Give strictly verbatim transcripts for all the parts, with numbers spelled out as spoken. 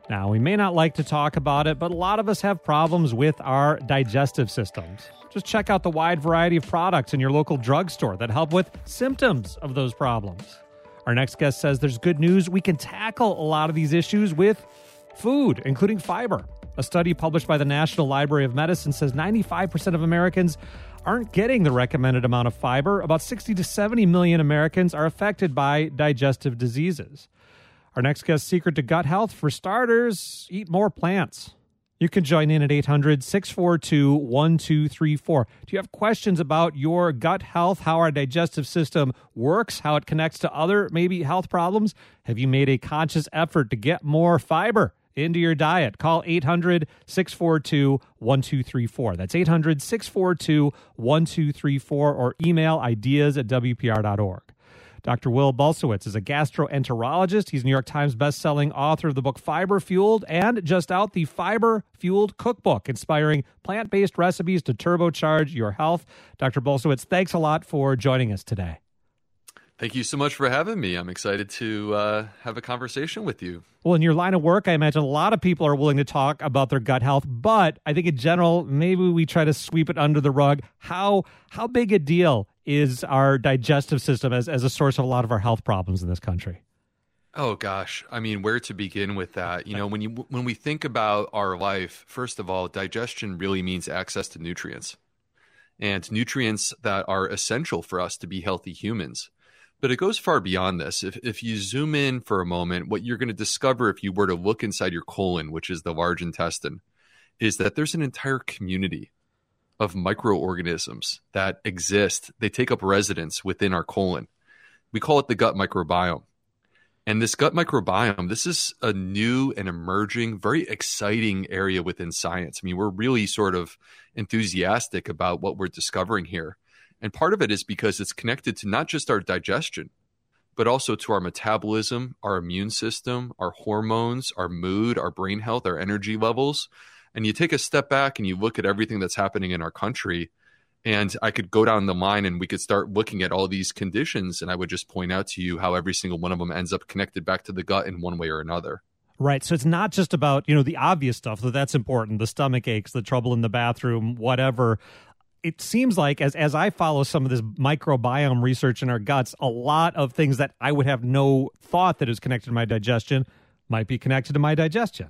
Now, we may not like to talk about it, but a lot of us have problems with our digestive systems. Just check out the wide variety of products in your local drugstore that help with symptoms of those problems. Our next guest says there's good news. We can tackle a lot of these issues with food, including fiber. A study published by the National Library of Medicine says ninety-five percent of Americans aren't getting the recommended amount of fiber. About sixty to seventy million Americans are affected by digestive diseases. Our next guest's secret to gut health, for starters, eat more plants. You can join in at eight hundred, six four two, one two three four. Do you have questions about your gut health, how our digestive system works, how it connects to other maybe health problems? Have you made a conscious effort to get more fiber into your diet? Call eight hundred, six four two, one two three four. That's eight hundred, six four two, one two three four, or email ideas at w p r dot org. Doctor Will Bulsiewicz is a gastroenterologist. He's New York Times bestselling author of the book Fiber Fueled, and just out the Fiber Fueled Cookbook, inspiring plant-based recipes to turbocharge your health. Doctor Bulsiewicz, thanks a lot for joining us today. Thank you so much for having me. I'm excited to uh, have a conversation with you. Well, in your line of work, I imagine a lot of people are willing to talk about their gut health, but I think in general, maybe we try to sweep it under the rug. How how big a deal is our digestive system as, as a source of a lot of our health problems in this country? Oh, gosh. I mean, where to begin with that? You know, when you when we think about our life, first of all, digestion really means access to nutrients, and nutrients that are essential for us to be healthy humans. But it goes far beyond this. If if you zoom in for a moment, what you're going to discover if you were to look inside your colon, which is the large intestine, is that there's an entire community of microorganisms that exist. They take up residence within our colon. We call it the gut microbiome. And this gut microbiome, this is a new and emerging, very exciting area within science. I mean, we're really sort of enthusiastic about what we're discovering here. And part of it is because it's connected to not just our digestion, but also to our metabolism, our immune system, our hormones, our mood, our brain health, our energy levels. And you take a step back and you look at everything that's happening in our country, and I could go down the line and we could start looking at all these conditions, and I would just point out to you how every single one of them ends up connected back to the gut in one way or another. Right. So it's not just about, you know, the obvious stuff, though that's important, the stomach aches, the trouble in the bathroom, whatever. It seems like as as I follow some of this microbiome research in our guts, a lot of things that I would have no thought that is connected to my digestion might be connected to my digestion.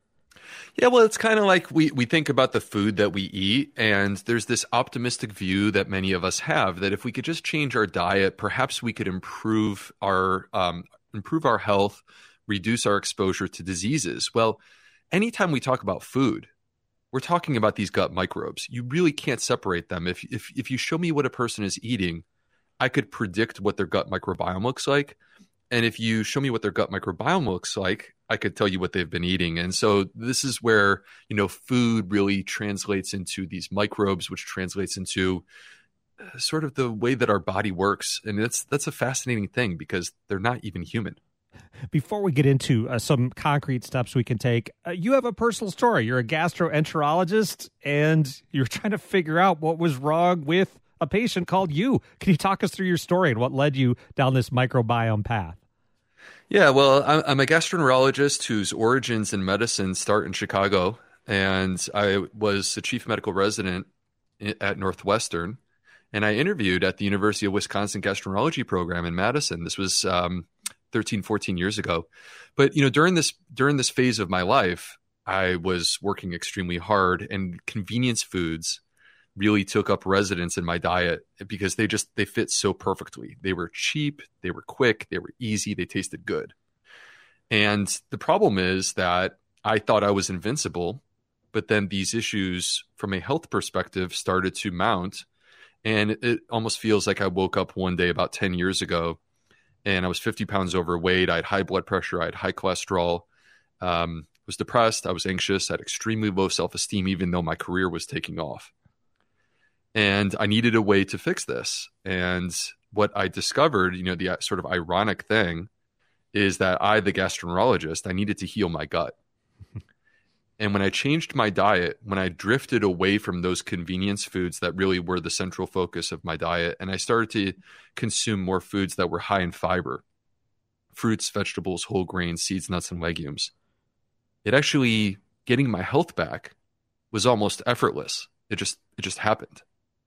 Yeah, well, it's kind of like we, we think about the food that we eat, and there's this optimistic view that many of us have that if we could just change our diet, perhaps we could improve our um, improve our health, reduce our exposure to diseases. Well, anytime we talk about food, we're talking about these gut microbes. You really can't separate them. If, if if you show me what a person is eating, I could predict what their gut microbiome looks like. And if you show me what their gut microbiome looks like, I could tell you what they've been eating. And so this is where, you know, food really translates into these microbes, which translates into sort of the way that our body works. And that's that's a fascinating thing because they're not even human. Before we get into uh, some concrete steps we can take, uh, you have a personal story. You're a gastroenterologist, and you're trying to figure out what was wrong with a patient called you. Can you talk us through your story and what led you down this microbiome path? Yeah, well, I'm a gastroenterologist whose origins in medicine start in Chicago, and I was the chief medical resident at Northwestern, and I interviewed at the University of Wisconsin gastroenterology program in Madison. This was um, thirteen, fourteen years ago. But, you know, during this during this phase of my life, I was working extremely hard, and convenience foods really took up residence in my diet because they just they fit so perfectly. They were cheap, they were quick, they were easy, they tasted good. And the problem is that I thought I was invincible, but then these issues from a health perspective started to mount. And it almost feels like I woke up one day about ten years ago and I was fifty pounds overweight. I had high blood pressure. I had high cholesterol. Um, was depressed. I was anxious. I had extremely low self-esteem, even though my career was taking off. And I needed a way to fix this. And what I discovered, you know, the sort of ironic thing is that I, the gastroenterologist, I needed to heal my gut. And when I changed my diet, when I drifted away from those convenience foods that really were the central focus of my diet, and I started to consume more foods that were high in fiber, fruits, vegetables, whole grains, seeds, nuts, and legumes, it actually, getting my health back was almost effortless. It just, it just happened.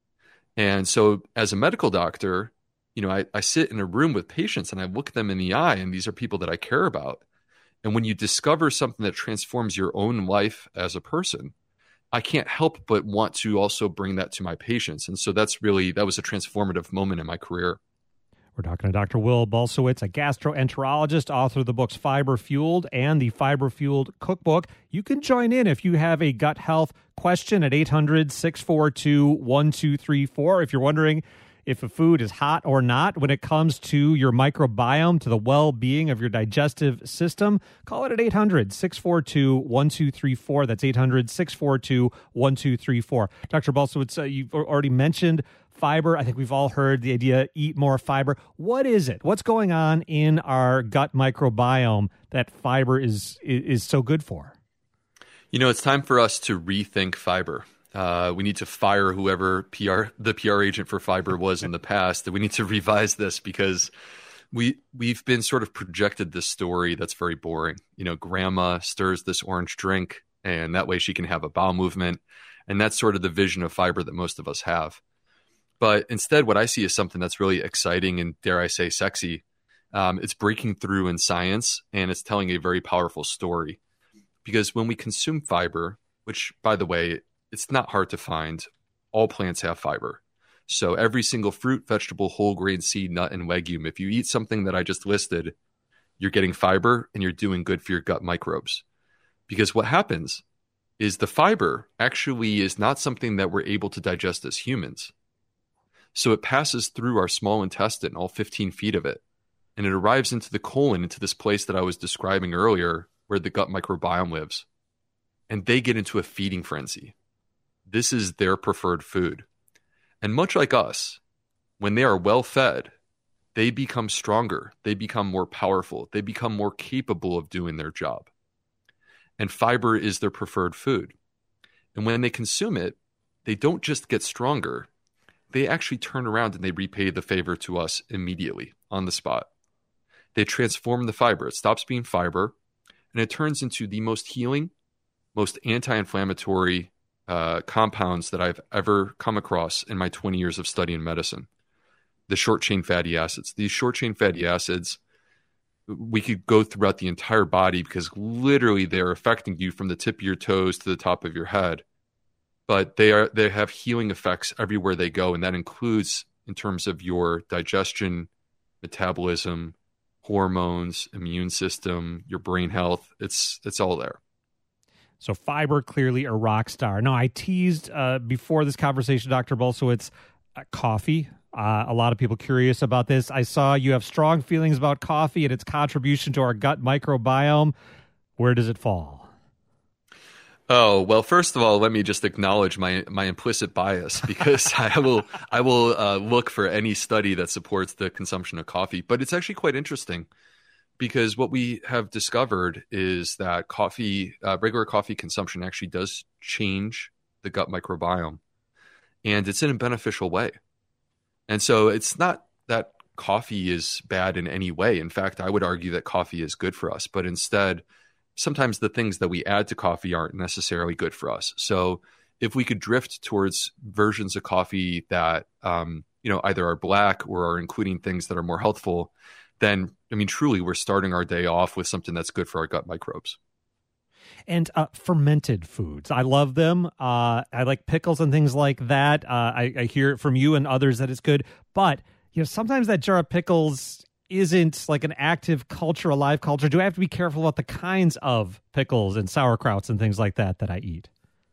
And so as a medical doctor, you know, I, I sit in a room with patients and I look them in the eye, and these are people that I care about. And when you discover something that transforms your own life as a person, I can't help but want to also bring that to my patients. And so that's really, that was a transformative moment in my career. We're talking to Doctor Will Bulsiewicz, a gastroenterologist, author of the books Fiber Fueled and the Fiber Fueled Cookbook. You can join in if you have a gut health question at eight hundred, six four two, one two three four. If you're wondering if a food is hot or not when it comes to your microbiome, to the well-being of your digestive system, call it at eight hundred, six four two, one two three four. That's eight hundred, six four two, one two three four. Doctor Bulsiewicz, uh, you've already mentioned fiber. I think we've all heard the idea, eat more fiber. What is it? What's going on in our gut microbiome that fiber is is so good for? You know, it's time for us to rethink fiber. Uh, we need to fire whoever P R the P R agent for fiber was in the past. We need to revise this because we we've been sort of projected this story that's very boring. You know, grandma stirs this orange drink, and that way she can have a bowel movement, and that's sort of the vision of fiber that most of us have. But instead, what I see is something that's really exciting and, dare I say, sexy. Um, it's breaking through in science, and it's telling a very powerful story. Because when we consume fiber, which, by the way, it's not hard to find, all plants have fiber. So every single fruit, vegetable, whole grain, seed, nut, and legume, if you eat something that I just listed, you're getting fiber and you're doing good for your gut microbes. Because what happens is the fiber actually is not something that we're able to digest as humans. So it passes through our small intestine, all fifteen feet of it, and it arrives into the colon, into this place that I was describing earlier, where the gut microbiome lives. And they get into a feeding frenzy. This is their preferred food. And much like us, when they are well fed, they become stronger, they become more powerful, they become more capable of doing their job. And fiber is their preferred food. And when they consume it, they don't just get stronger, they actually turn around and they repay the favor to us immediately, on the spot. They transform the fiber. It stops being fiber, and it turns into the most healing, most anti-inflammatory uh, compounds that I've ever come across in my twenty years of studying medicine. The short-chain fatty acids. These short-chain fatty acids, we could go throughout the entire body because literally they're affecting you from the tip of your toes to the top of your head. But they are they have healing effects everywhere they go, and that includes in terms of your digestion, metabolism, hormones, immune system, your brain health. It's it's all there. So fiber, clearly a rock star. Now, I teased uh, before this conversation, Doctor Bulsiewicz, uh, coffee. Uh, a lot of people curious about this. I saw you have strong feelings about coffee and its contribution to our gut microbiome. Where does it fall? Oh, well, first of all, let me just acknowledge my, my implicit bias because I will I will uh, look for any study that supports the consumption of coffee. But it's actually quite interesting because what we have discovered is that coffee, uh, regular coffee consumption actually does change the gut microbiome, and it's in a beneficial way. And so it's not that coffee is bad in any way. In fact, I would argue that coffee is good for us, but instead, sometimes the things that we add to coffee aren't necessarily good for us. So if we could drift towards versions of coffee that, um, you know, either are black or are including things that are more healthful, then, I mean, truly, we're starting our day off with something that's good for our gut microbes. And uh, fermented foods. I love them. Uh, I like pickles and things like that. Uh, I, I hear from you and others that it's good. But, you know, sometimes that jar of pickles isn't like an active culture, a live culture. Do I have to be careful about the kinds of pickles and sauerkrauts and things like that that I eat?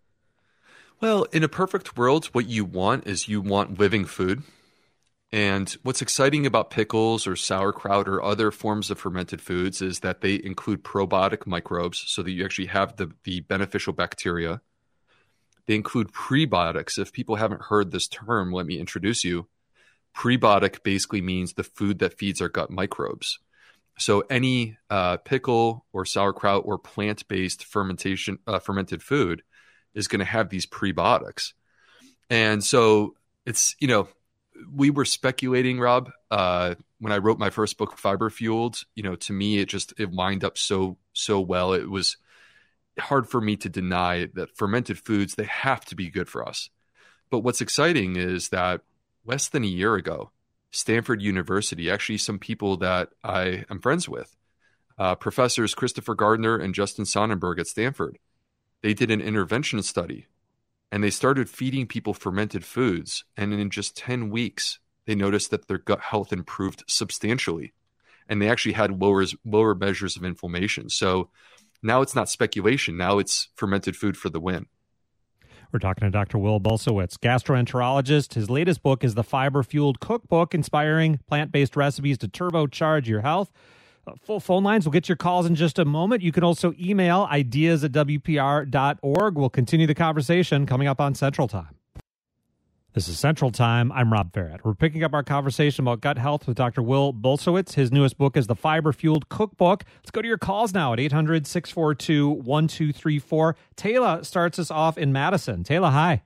Well, in a perfect world, what you want is you want living food. And what's exciting about pickles or sauerkraut or other forms of fermented foods is that they include probiotic microbes so that you actually have the, the beneficial bacteria. They include prebiotics. If people haven't heard this term, let me introduce you. Prebiotic basically means the food that feeds our gut microbes. So any uh, pickle or sauerkraut or plant-based fermentation uh, fermented food is going to have these prebiotics. And so it's, you know, we were speculating, Rob, uh, when I wrote my first book, Fiber Fueled, you know, to me, it just, it lined up so, so well. It was, hard for me to deny that fermented foods, they have to be good for us. But what's exciting is that less than a year ago, Stanford University, actually some people that I am friends with, uh, professors Christopher Gardner and Justin Sonnenberg at Stanford, they did an intervention study and they started feeding people fermented foods. And in just ten weeks, they noticed that their gut health improved substantially. And they actually had lower, lower measures of inflammation. So now it's not speculation. Now it's fermented food for the win. We're talking to Doctor Will Bulsiewicz, gastroenterologist. His latest book is the Fiber Fueled Cookbook, inspiring plant-based recipes to turbocharge your health. Uh, full phone lines. We'll get your calls in just a moment. You can also email ideas at W P R dot org. We'll continue the conversation coming up on Central Time. This is Central Time. I'm Rob Farrett. We're picking up our conversation about gut health with Doctor Will Bulsiewicz. His newest book is the Fiber Fueled Cookbook. Let's go to your calls now at eight hundred, six four two, one two three four. Taylor starts us off in Madison. Taylor, hi.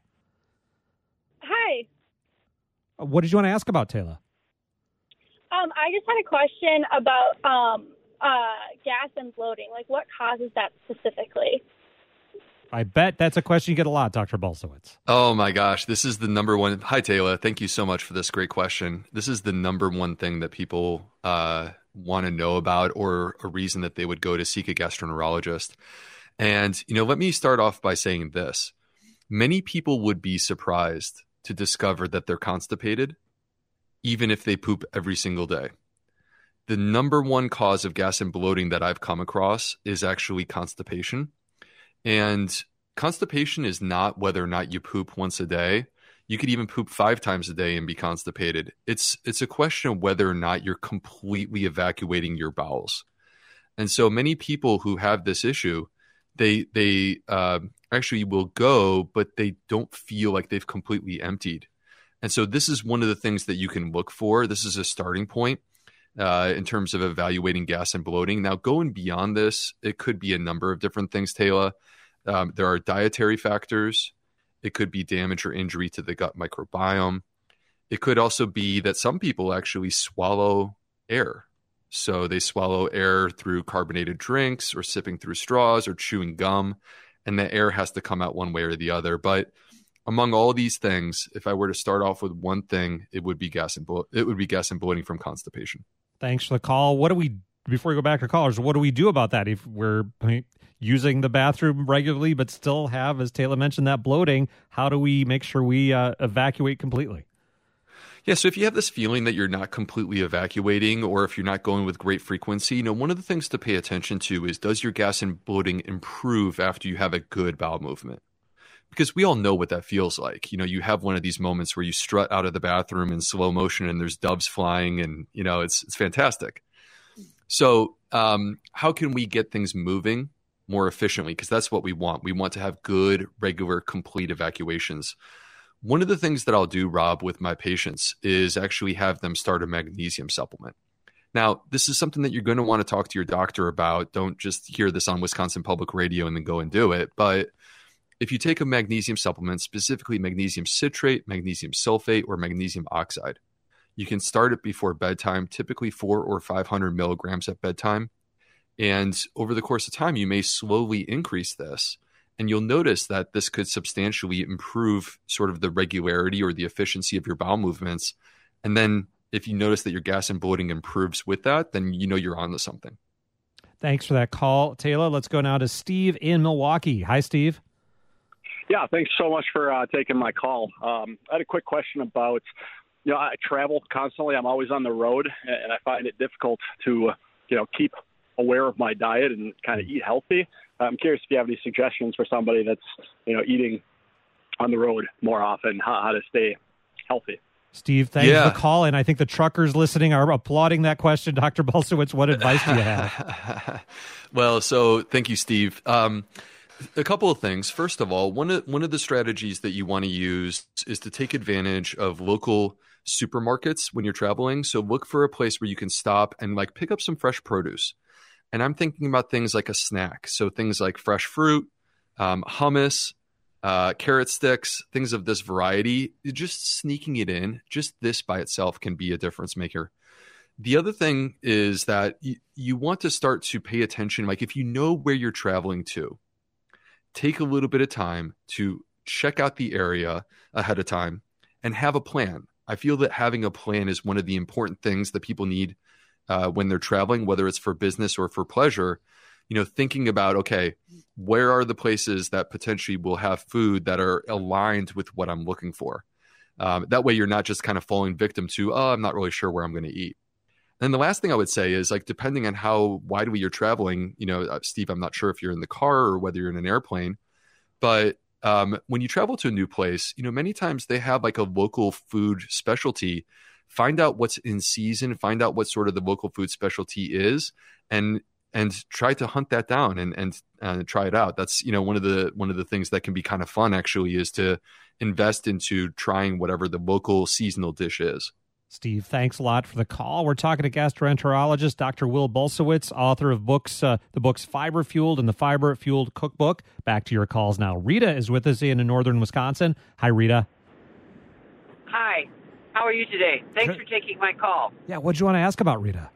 Hi. What did you want to ask about, Taylor? Um, I just had a question about um, uh, gas and bloating. Like, what causes that specifically? I bet that's a question you get a lot, Doctor Bulsiewicz. Oh my gosh, this is the number one. Hi, Taylor. Thank you so much for this great question. This is the number one thing that people uh, want to know about, or a reason that they would go to seek a gastroenterologist. And, you know, let me start off by saying this. Many people would be surprised to discover that they're constipated, even if they poop every single day. The number one cause of gas and bloating that I've come across is actually constipation. And constipation is not whether or not you poop once a day. You could even poop five times a day and be constipated. It's it's a question of whether or not you're completely evacuating your bowels. And so many people who have this issue, they they uh, actually will go, but they don't feel like they've completely emptied. And so this is one of the things that you can look for. This is a starting point uh, in terms of evaluating gas and bloating. Now, going beyond this, it could be a number of different things, Taylor. Um, there are dietary factors. It could be damage or injury to the gut microbiome. It could also be that some people actually swallow air. So they swallow air through carbonated drinks or sipping through straws or chewing gum, and the air has to come out one way or the other. But among all these things, if I were to start off with one thing, it would be gas and blo- it would be gas and bloating from constipation. Thanks for the call. What do we, before we go back to callers, what do we do about that if we're I mean, using the bathroom regularly but still have, as Taylor mentioned, that bloating? How do we make sure we uh, evacuate completely? Yeah, so if you have this feeling that you're not completely evacuating, or if you're not going with great frequency, you know, one of the things to pay attention to is, does your gas and bloating improve after you have a good bowel movement? Because we all know what that feels like. You know, you have one of these moments where you strut out of the bathroom in slow motion and there's doves flying, and, you know, it's it's fantastic. So um, how can we get things moving more efficiently? Because that's what we want. We want to have good, regular, complete evacuations. One of the things that I'll do, Rob, with my patients is actually have them start a magnesium supplement. Now, this is something that you're going to want to talk to your doctor about. Don't just hear this on Wisconsin Public Radio and then go and do it. But if you take a magnesium supplement, specifically magnesium citrate, magnesium sulfate, or magnesium oxide, you can start it before bedtime, typically four or five hundred milligrams at bedtime. And over the course of time, you may slowly increase this. And you'll notice that this could substantially improve sort of the regularity or the efficiency of your bowel movements. And then if you notice that your gas and bloating improves with that, then you know you're on to something. Thanks for that call, Taylor. Let's go now to Steve in Milwaukee. Hi, Steve. Yeah, thanks so much for uh, taking my call. Um, I had a quick question about, you know, I travel constantly. I'm always on the road, and I find it difficult to, you know, keep aware of my diet and kind of eat healthy. I'm curious if you have any suggestions for somebody that's, you know, eating on the road more often, how, how to stay healthy. Steve, thanks yeah. for the call. And I think the truckers listening are applauding that question. Doctor Bulsiewicz, what advice do you have? Well, so thank you, Steve. Um, a couple of things. First of all, one of, one of the strategies that you want to use is to take advantage of local supermarkets when you're traveling. So look for a place where you can stop and like pick up some fresh produce. And I'm thinking about things like a snack. So things like fresh fruit, um, hummus, uh, carrot sticks, things of this variety. Just sneaking it in, just this by itself can be a difference maker. The other thing is that y- you want to start to pay attention. Like if you know where you're traveling to, take a little bit of time to check out the area ahead of time and have a plan. I feel that having a plan is one of the important things that people need uh, when they're traveling, whether it's for business or for pleasure. You know, thinking about, okay, where are the places that potentially will have food that are aligned with what I'm looking for? Um, that way you're not just kind of falling victim to, oh, I'm not really sure where I'm going to eat. And the last thing I would say is, like, depending on how widely you're traveling, you know, uh, Steve, I'm not sure if you're in the car or whether you're in an airplane, but um, when you travel to a new place, you know, many times they have like a local food specialty. Find out what's in season, find out what sort of the local food specialty is, and and try to hunt that down and and uh, try it out. That's, you know, one of the one of the things that can be kind of fun, actually, is to invest into trying whatever the local seasonal dish is. Steve, thanks a lot for the call. We're talking to gastroenterologist Doctor Will Bulsiewicz, author of books, uh, the books Fiber Fueled and the Fiber Fueled Cookbook. Back to your calls now. Rita is with us in northern Wisconsin. Hi, Rita. Hi. How are you today? Thanks Good. for taking my call. Yeah, what do you want to ask about, Rita?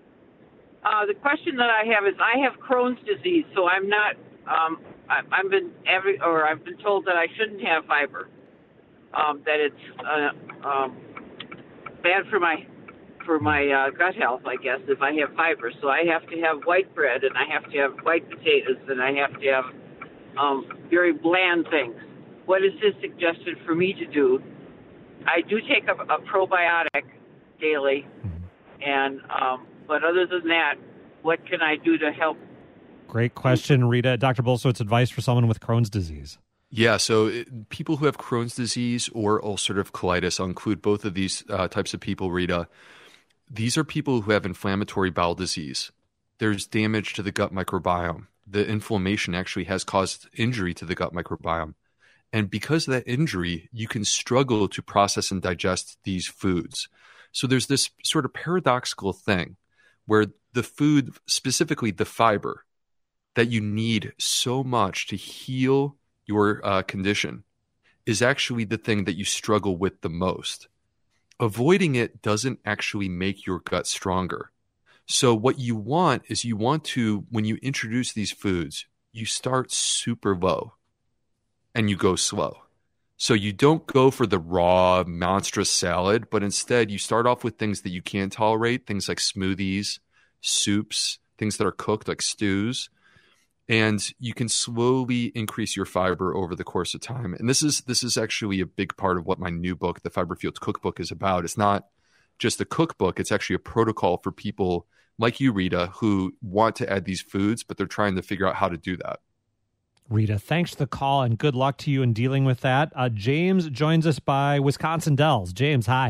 Uh, the question that I have is, I have Crohn's disease, so I'm not. Um, I, I've been every, or I've been told that I shouldn't have fiber. Um, that it's uh, um, bad for my for my uh, gut health, I guess, if I have fiber. So I have to have white bread, and I have to have white potatoes, and I have to have um, very bland things. What is this suggested for me to do? I do take a, a probiotic daily, and um, but other than that, what can I do to help? Great question, Rita. Doctor Bulsiewicz, advice for someone with Crohn's disease. Yeah, so it, people who have Crohn's disease or ulcerative colitis, I'll include both of these uh, types of people, Rita. These are people who have inflammatory bowel disease. There's damage to the gut microbiome. The inflammation actually has caused injury to the gut microbiome. And because of that injury, you can struggle to process and digest these foods. So there's this sort of paradoxical thing where the food, specifically the fiber, that you need so much to heal your uh, condition, is actually the thing that you struggle with the most. Avoiding it doesn't actually make your gut stronger. So what you want is you want to, when you introduce these foods, you start super low and you go slow. So you don't go for the raw, monstrous salad, but instead you start off with things that you can tolerate, things like smoothies, soups, things that are cooked like stews. And you can slowly increase your fiber over the course of time. And this is this is actually a big part of what my new book, the Fiber Fueled Cookbook, is about. It's not just a cookbook. It's actually a protocol for people like you, Rita, who want to add these foods, but they're trying to figure out how to do that. Rita, thanks for the call, and good luck to you in dealing with that. Uh, James joins us by Wisconsin Dells. James, hi.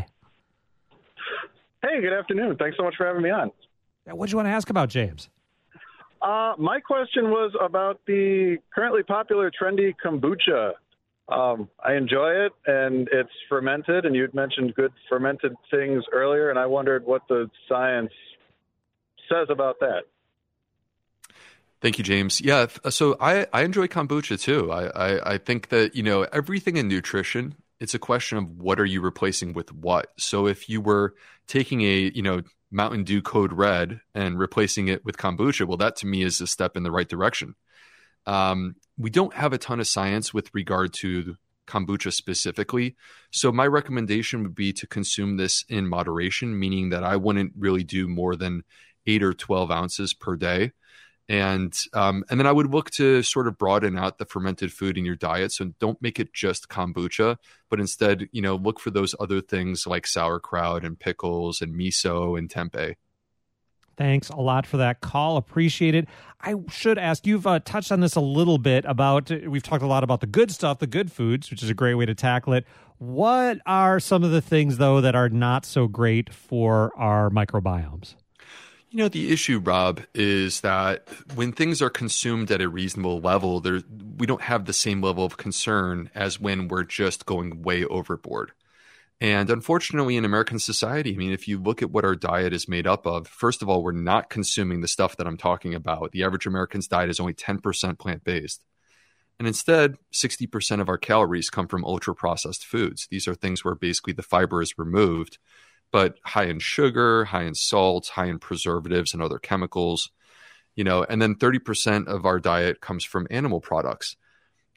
Hey, good afternoon. Thanks so much for having me on. What do you want to ask about, James? Uh, my question was about the currently popular trendy kombucha. Um, I enjoy it, and it's fermented, and you'd mentioned good fermented things earlier, and I wondered what the science says about that. Thank you, James. Yeah, so I, I enjoy kombucha too. I, I, I think that, you know, everything in nutrition, it's a question of what are you replacing with what. So if you were taking a, you know, Mountain Dew Code Red and replacing it with kombucha, well, that to me is a step in the right direction. Um, we don't have a ton of science with regard to kombucha specifically. So my recommendation would be to consume this in moderation, meaning that I wouldn't really do more than eight or twelve ounces per day. And um, and then I would look to sort of broaden out the fermented food in your diet. So don't make it just kombucha, but instead, you know, look for those other things like sauerkraut and pickles and miso and tempeh. Thanks a lot for that call. Appreciate it. I should ask, you've uh, touched on this a little bit about, we've talked a lot about the good stuff, the good foods, which is a great way to tackle it. What are some of the things, though, that are not so great for our microbiomes? You know, the issue, Rob, is that when things are consumed at a reasonable level, there we don't have the same level of concern as when we're just going way overboard. And unfortunately, in American society, I mean, if you look at what our diet is made up of, first of all, we're not consuming the stuff that I'm talking about. The average American's diet is only ten percent plant-based. And instead, sixty percent of our calories come from ultra-processed foods. These are things where basically the fiber is removed, but high in sugar, high in salt, high in preservatives and other chemicals, you know, and then thirty percent of our diet comes from animal products.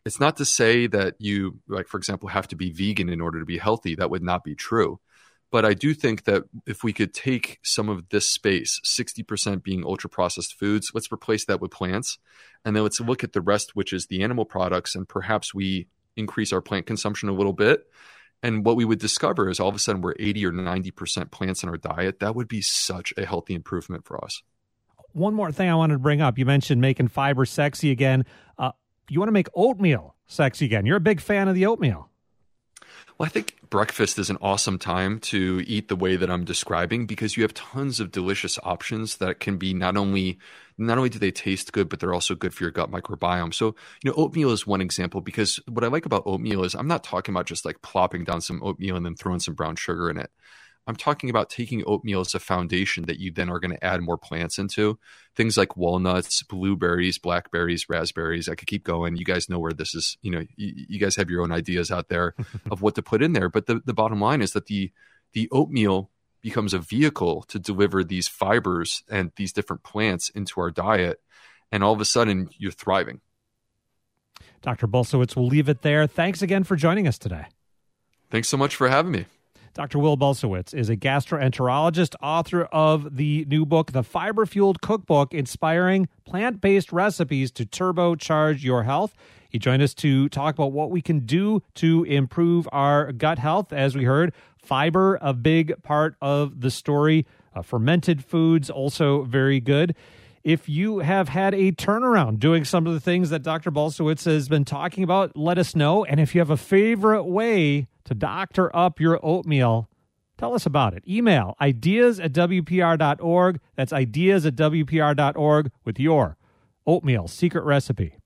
it's not to say that you, like, for example, have to be vegan in order to be healthy. That would not be true. But I do think that if we could take some of this space, sixty percent being ultra-processed foods, let's replace that with plants. And then let's look at the rest, which is the animal products, and perhaps we increase our plant consumption a little bit. And what we would discover is all of a sudden we're eighty or ninety percent plants in our diet. That would be such a healthy improvement for us. One more thing I wanted to bring up. You mentioned making fiber sexy again. Uh, you want to make oatmeal sexy again. You're a big fan of the oatmeal. Well, I think breakfast is an awesome time to eat the way that I'm describing, because you have tons of delicious options that can be not only not only do they taste good, but they're also good for your gut microbiome. So, you know, oatmeal is one example, because what I like about oatmeal is I'm not talking about just like plopping down some oatmeal and then throwing some brown sugar in it. I'm talking about taking oatmeal as a foundation that you then are going to add more plants into. Things like walnuts, blueberries, blackberries, raspberries. I could keep going. You guys know where this is. You know, you, you guys have your own ideas out there of what to put in there. But the, the bottom line is that the the oatmeal becomes a vehicle to deliver these fibers and these different plants into our diet. And all of a sudden, you're thriving. Doctor Bulsiewicz, we'll leave it there. Thanks again for joining us today. Thanks so much for having me. Doctor Will Bulsiewicz is a gastroenterologist, author of the new book, The Fiber Fueled Cookbook, Inspiring Plant-Based Recipes to Turbocharge Your Health. He joined us to talk about what we can do to improve our gut health. As we heard, fiber, a big part of the story. Uh, fermented foods, also very good. If you have had a turnaround doing some of the things that Doctor Bulsiewicz has been talking about, let us know. And if you have a favorite way to doctor up your oatmeal, tell us about it. Email ideas at W P R dot org. That's ideas at W P R dot org with your oatmeal secret recipe.